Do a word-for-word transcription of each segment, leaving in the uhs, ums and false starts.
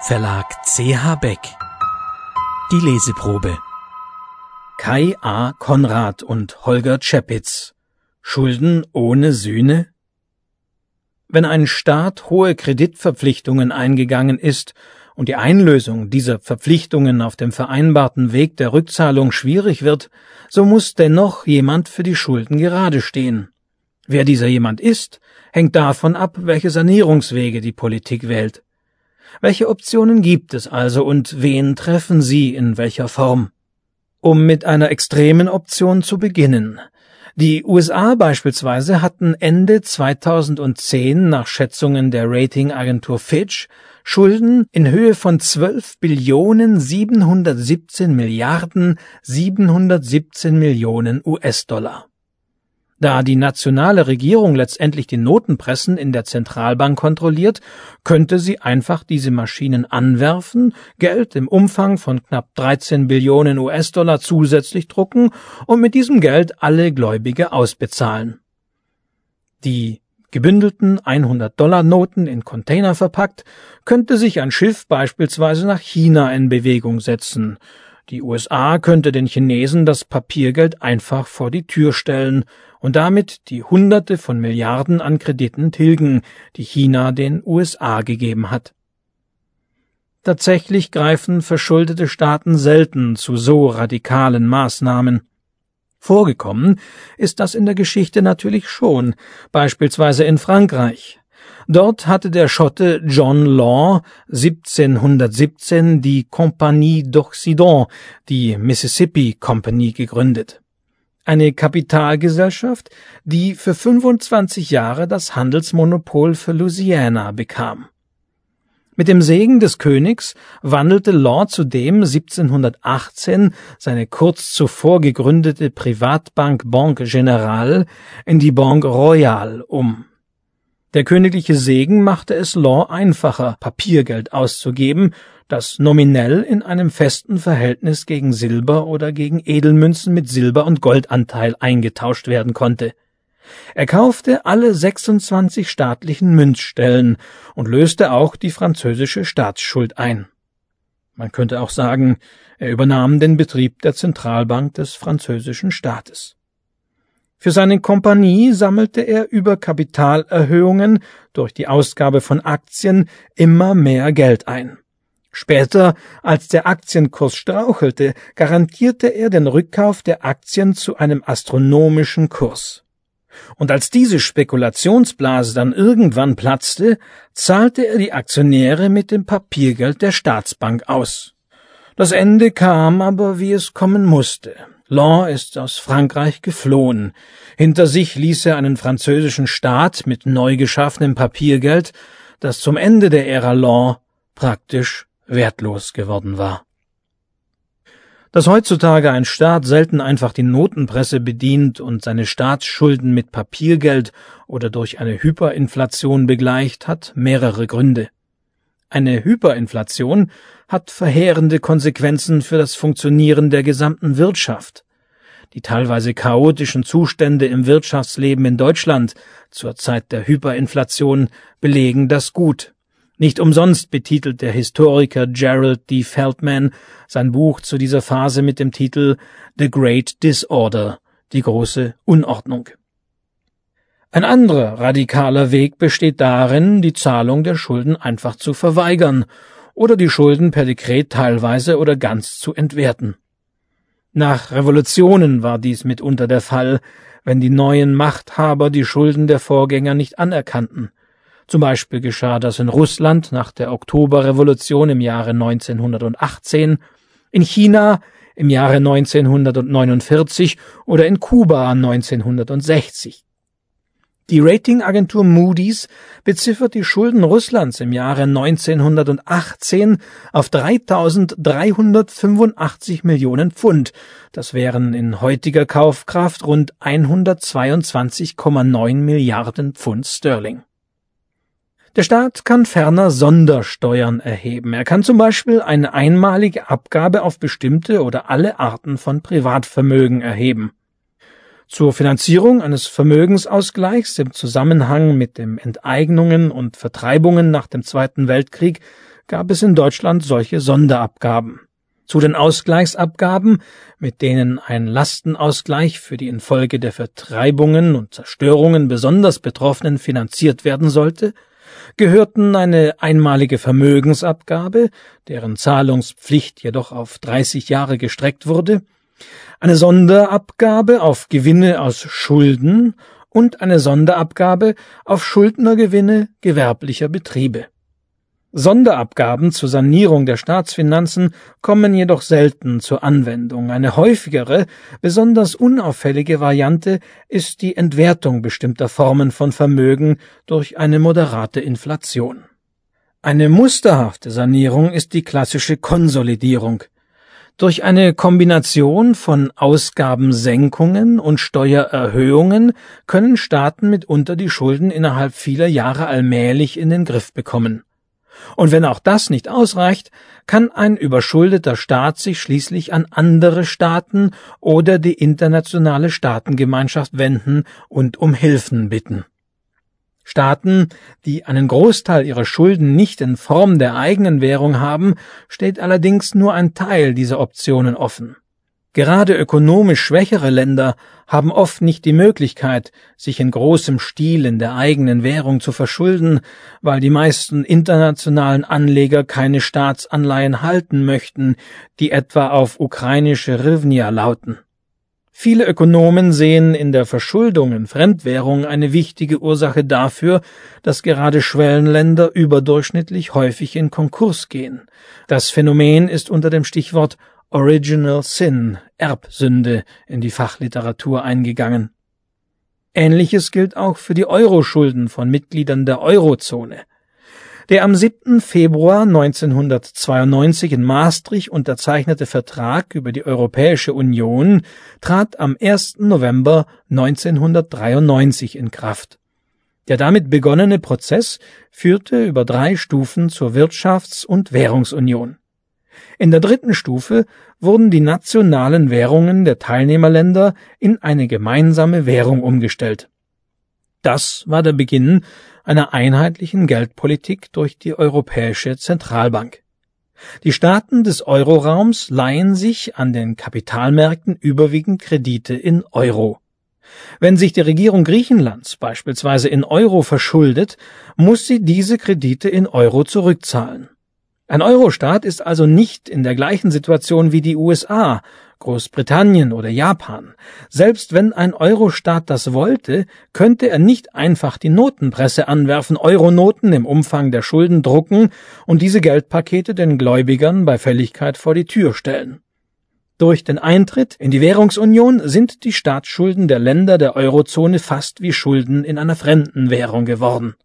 Verlag C H Beck. Die Leseprobe. Kai A. Konrad und Holger Czepitz. Schulden ohne Sühne? Wenn ein Staat hohe Kreditverpflichtungen eingegangen ist und die Einlösung dieser Verpflichtungen auf dem vereinbarten Weg der Rückzahlung schwierig wird, so muss dennoch jemand für die Schulden gerade stehen. Wer dieser jemand ist, hängt davon ab, welche Sanierungswege die Politik wählt. Welche Optionen gibt es also und wen treffen sie in welcher Form? Um mit einer extremen Option zu beginnen. Die U S A beispielsweise hatten Ende zweitausendzehn nach Schätzungen der Ratingagentur Fitch Schulden in Höhe von zwölf Billionen siebenhundertsiebzehn Milliarden siebenhundertsiebzehn Millionen U S-Dollar. Da die nationale Regierung letztendlich die Notenpressen in der Zentralbank kontrolliert, könnte sie einfach diese Maschinen anwerfen, Geld im Umfang von knapp dreizehn Billionen U S-Dollar zusätzlich drucken und mit diesem Geld alle Gläubiger ausbezahlen. Die gebündelten hundert-Dollar-Noten in Container verpackt, könnte sich ein Schiff beispielsweise nach China in Bewegung setzen. Die U S A könnte den Chinesen das Papiergeld einfach vor die Tür stellen und damit die Hunderte von Milliarden an Krediten tilgen, die China den U S A gegeben hat. Tatsächlich greifen verschuldete Staaten selten zu so radikalen Maßnahmen. Vorgekommen ist das in der Geschichte natürlich schon, beispielsweise in Frankreich. Dort hatte der Schotte John Law siebzehnhundertsiebzehn die Compagnie d'Occident, die Mississippi Company, gegründet. Eine Kapitalgesellschaft, die für fünfundzwanzig Jahre das Handelsmonopol für Louisiana bekam. Mit dem Segen des Königs wandelte Law zudem siebzehnhundertachtzehn seine kurz zuvor gegründete Privatbank Banque Générale in die Banque Royale um. Der königliche Segen machte es Law einfacher, Papiergeld auszugeben, das nominell in einem festen Verhältnis gegen Silber oder gegen Edelmünzen mit Silber- und Goldanteil eingetauscht werden konnte. Er kaufte alle sechsundzwanzig staatlichen Münzstellen und löste auch die französische Staatsschuld ein. Man könnte auch sagen, er übernahm den Betrieb der Zentralbank des französischen Staates. Für seine Kompanie sammelte er über Kapitalerhöhungen durch die Ausgabe von Aktien immer mehr Geld ein. Später, als der Aktienkurs strauchelte, garantierte er den Rückkauf der Aktien zu einem astronomischen Kurs. Und als diese Spekulationsblase dann irgendwann platzte, zahlte er die Aktionäre mit dem Papiergeld der Staatsbank aus. Das Ende kam aber, wie es kommen musste. Law ist aus Frankreich geflohen. Hinter sich ließ er einen französischen Staat mit neu geschaffenem Papiergeld, das zum Ende der Ära Law praktisch wertlos geworden war. Dass heutzutage ein Staat selten einfach die Notenpresse bedient und seine Staatsschulden mit Papiergeld oder durch eine Hyperinflation begleicht, hat mehrere Gründe. Eine Hyperinflation hat verheerende Konsequenzen für das Funktionieren der gesamten Wirtschaft. Die teilweise chaotischen Zustände im Wirtschaftsleben in Deutschland zur Zeit der Hyperinflation belegen das gut. Nicht umsonst betitelt der Historiker Gerald D. Feldman sein Buch zu dieser Phase mit dem Titel The Great Disorder, die große Unordnung. Ein anderer radikaler Weg besteht darin, die Zahlung der Schulden einfach zu verweigern oder die Schulden per Dekret teilweise oder ganz zu entwerten. Nach Revolutionen war dies mitunter der Fall, wenn die neuen Machthaber die Schulden der Vorgänger nicht anerkannten. Zum Beispiel geschah das in Russland nach der Oktoberrevolution im Jahre neunzehnhundertachtzehn, in China im Jahre neunzehnhundertneunundvierzig oder in Kuba neunzehnhundertsechzig. Die Ratingagentur Moody's beziffert die Schulden Russlands im Jahre neunzehnhundertachtzehn auf dreitausenddreihundertfünfundachtzig Millionen Pfund. Das wären in heutiger Kaufkraft rund hundertzweiundzwanzig Komma neun Milliarden Pfund Sterling. Der Staat kann ferner Sondersteuern erheben. Er kann zum Beispiel eine einmalige Abgabe auf bestimmte oder alle Arten von Privatvermögen erheben. Zur Finanzierung eines Vermögensausgleichs im Zusammenhang mit den Enteignungen und Vertreibungen nach dem Zweiten Weltkrieg gab es in Deutschland solche Sonderabgaben. Zu den Ausgleichsabgaben, mit denen ein Lastenausgleich für die infolge der Vertreibungen und Zerstörungen besonders Betroffenen finanziert werden sollte, gehörten eine einmalige Vermögensabgabe, deren Zahlungspflicht jedoch auf dreißig Jahre gestreckt wurde, eine Sonderabgabe auf Gewinne aus Schulden und eine Sonderabgabe auf Schuldnergewinne gewerblicher Betriebe. Sonderabgaben zur Sanierung der Staatsfinanzen kommen jedoch selten zur Anwendung. Eine häufigere, besonders unauffällige Variante ist die Entwertung bestimmter Formen von Vermögen durch eine moderate Inflation. Eine musterhafte Sanierung ist die klassische Konsolidierung. Durch eine Kombination von Ausgabensenkungen und Steuererhöhungen können Staaten mitunter die Schulden innerhalb vieler Jahre allmählich in den Griff bekommen. Und wenn auch das nicht ausreicht, kann ein überschuldeter Staat sich schließlich an andere Staaten oder die internationale Staatengemeinschaft wenden und um Hilfen bitten. Staaten, die einen Großteil ihrer Schulden nicht in Form der eigenen Währung haben, steht allerdings nur ein Teil dieser Optionen offen. Gerade ökonomisch schwächere Länder haben oft nicht die Möglichkeit, sich in großem Stil in der eigenen Währung zu verschulden, weil die meisten internationalen Anleger keine Staatsanleihen halten möchten, die etwa auf ukrainische Hryvnia lauten. Viele Ökonomen sehen in der Verschuldung in Fremdwährung eine wichtige Ursache dafür, dass gerade Schwellenländer überdurchschnittlich häufig in Konkurs gehen. Das Phänomen ist unter dem Stichwort Original Sin, Erbsünde, in die Fachliteratur eingegangen. Ähnliches gilt auch für die Euroschulden von Mitgliedern der Eurozone. Der am siebten Februar neunzehnhundertzweiundneunzig in Maastricht unterzeichnete Vertrag über die Europäische Union trat am ersten November neunzehnhundertdreiundneunzig in Kraft. Der damit begonnene Prozess führte über drei Stufen zur Wirtschafts- und Währungsunion. In der dritten Stufe wurden die nationalen Währungen der Teilnehmerländer in eine gemeinsame Währung umgestellt. Das war der Beginn einer einheitlichen Geldpolitik durch die Europäische Zentralbank. Die Staaten des Euroraums leihen sich an den Kapitalmärkten überwiegend Kredite in Euro. Wenn sich die Regierung Griechenlands beispielsweise in Euro verschuldet, muss sie diese Kredite in Euro zurückzahlen. Ein Euro-Staat ist also nicht in der gleichen Situation wie die U S A, Großbritannien oder Japan. Selbst wenn ein Euro-Staat das wollte, könnte er nicht einfach die Notenpresse anwerfen, Euronoten im Umfang der Schulden drucken und diese Geldpakete den Gläubigern bei Fälligkeit vor die Tür stellen. Durch den Eintritt in die Währungsunion sind die Staatsschulden der Länder der Eurozone fast wie Schulden in einer fremden Währung geworden.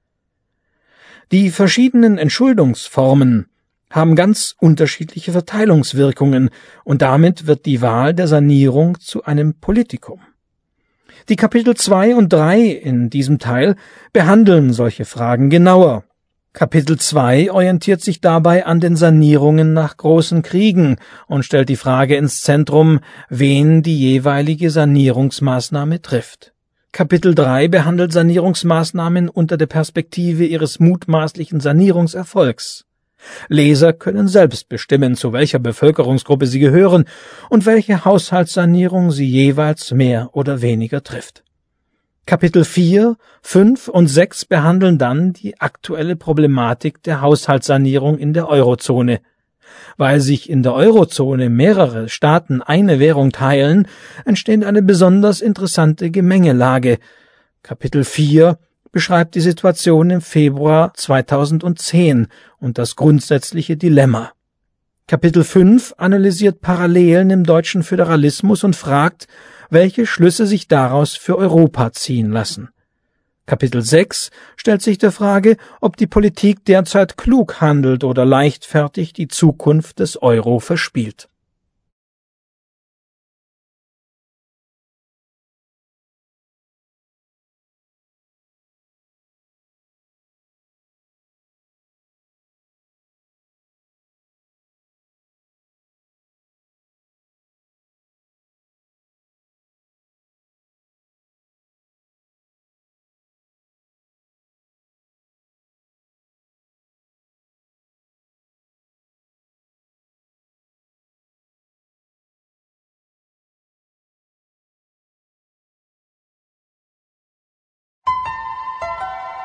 Die verschiedenen Entschuldungsformen haben ganz unterschiedliche Verteilungswirkungen und damit wird die Wahl der Sanierung zu einem Politikum. Die Kapitel zwei und drei in diesem Teil behandeln solche Fragen genauer. Kapitel zwei orientiert sich dabei an den Sanierungen nach großen Kriegen und stellt die Frage ins Zentrum, wen die jeweilige Sanierungsmaßnahme trifft. Kapitel drei behandelt Sanierungsmaßnahmen unter der Perspektive ihres mutmaßlichen Sanierungserfolgs. Leser können selbst bestimmen, zu welcher Bevölkerungsgruppe sie gehören und welche Haushaltssanierung sie jeweils mehr oder weniger trifft. Kapitel vier, fünf und sechs behandeln dann die aktuelle Problematik der Haushaltssanierung in der Eurozone. Weil sich in der Eurozone mehrere Staaten eine Währung teilen, entsteht eine besonders interessante Gemengelage. Kapitel vier beschreibt die Situation im Februar zweitausendzehn und das grundsätzliche Dilemma. Kapitel fünf analysiert Parallelen im deutschen Föderalismus und fragt, welche Schlüsse sich daraus für Europa ziehen lassen. Kapitel sechs stellt sich der Frage, ob die Politik derzeit klug handelt oder leichtfertig die Zukunft des Euro verspielt.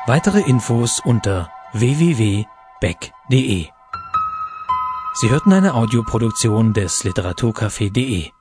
Weitere Infos unter w w w punkt beck punkt de. Sie hörten eine Audioproduktion des Literaturcafé punkt de.